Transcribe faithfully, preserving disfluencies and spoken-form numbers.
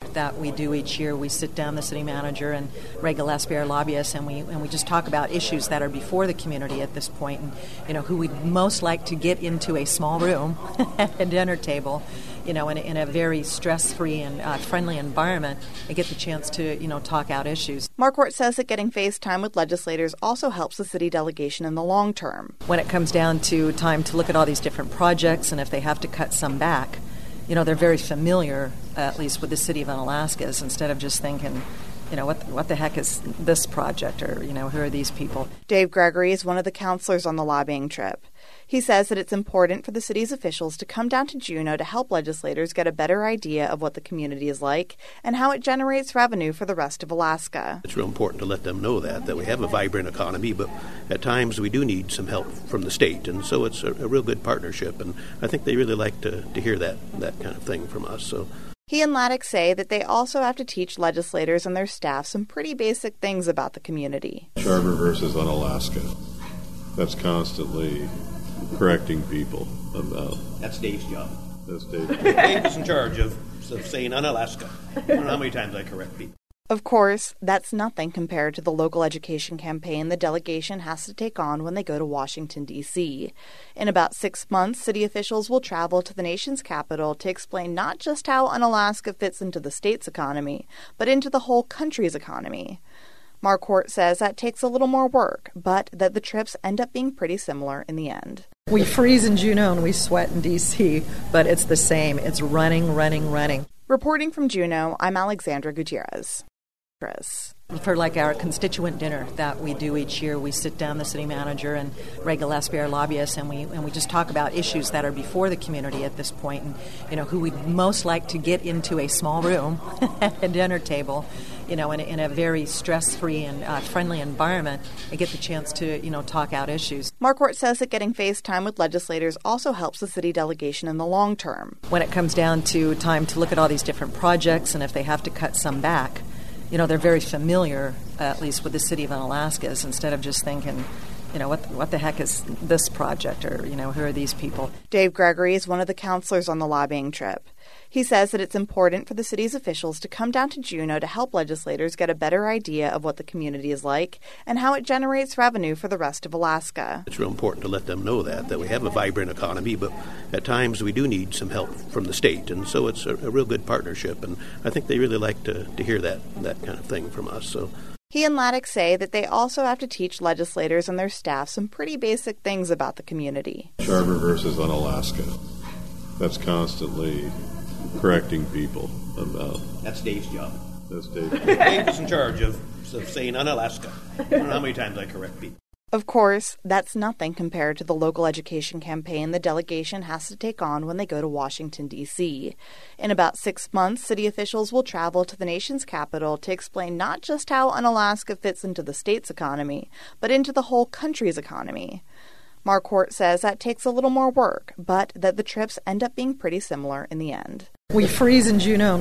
that we do each year. We sit down, the city manager and Ray Gillespie, our lobbyist, and we and we just talk about issues that are before the community at this point, and you know who we'd most like to get into a small room at a dinner table, you know, in a, in a very stress-free and uh, friendly environment, and get the chance to you know talk out issues. Marquardt says that getting face time with legislators also helps the city delegation in the long term. When it comes down to time to look at all these different projects, and if they have to cut some back, you know, they're very familiar, uh, at least with the city of Unalaska, instead of just thinking, you know, what what the heck is this project, or, you know, who are these people? Dave Gregory is one of the counselors on the lobbying trip. He says that it's important for the city's officials to come down to Juneau to help legislators get a better idea of what the community is like and how it generates revenue for the rest of Alaska. It's real important to let them know that, that we have a vibrant economy, but at times we do need some help from the state, and so it's a, a real good partnership, and I think they really like to, to hear that, that kind of thing from us. So. He and Laddick say that they also have to teach legislators and their staff some pretty basic things about the community. Charter versus Unalaska. That's constantly correcting people about. That's Dave's job. That's Dave. Dave is in charge of, of saying Unalaska. I don't know how many times I correct people. Of course, that's nothing compared to the local education campaign the delegation has to take on when they go to Washington, D C. In about six months, city officials will travel to the nation's capital to explain not just how Unalaska fits into the state's economy, but into the whole country's economy. Marquardt says that takes a little more work, but that the trips end up being pretty similar in the end. We freeze in Juneau and we sweat in D C, but it's the same. It's running, running, running. Reporting from Juneau, I'm Alexandra Gutierrez. Chris. For like our constituent dinner that we do each year, we sit down, the city manager and Ray Gillespie, our lobbyist, and we and we just talk about issues that are before the community at this point, and you know who we'd most like to get into a small room at a dinner table, you know, in a, in a very stress-free and uh, friendly environment, and get the chance to you know talk out issues. Marquardt says that getting face time with legislators also helps the city delegation in the long term. When it comes down to time to look at all these different projects, and if they have to cut some back, you know, they're very familiar, uh, at least with the city of Unalaska, instead of just thinking, you know, what what the heck is this project, or, you know, who are these people? Dave Gregory is one of the counselors on the lobbying trip. He says that it's important for the city's officials to come down to Juneau to help legislators get a better idea of what the community is like and how it generates revenue for the rest of Alaska. It's real important to let them know that, that we have a vibrant economy, but at times we do need some help from the state, and so it's a, a real good partnership, and I think they really like to, to hear that, that kind of thing from us. So. He and Laddick say that they also have to teach legislators and their staff some pretty basic things about the community. Charter versus Unalaska. That's constantly correcting people about. That's Dave's job. That's Dave. Dave is in charge of, of saying Unalaska. I don't know how many times I correct people. Of course, that's nothing compared to the local education campaign the delegation has to take on when they go to Washington, D C. In about six months, city officials will travel to the nation's capital to explain not just how Unalaska fits into the state's economy, but into the whole country's economy. Marquardt says that takes a little more work, but that the trips end up being pretty similar in the end. We freeze in Juneau.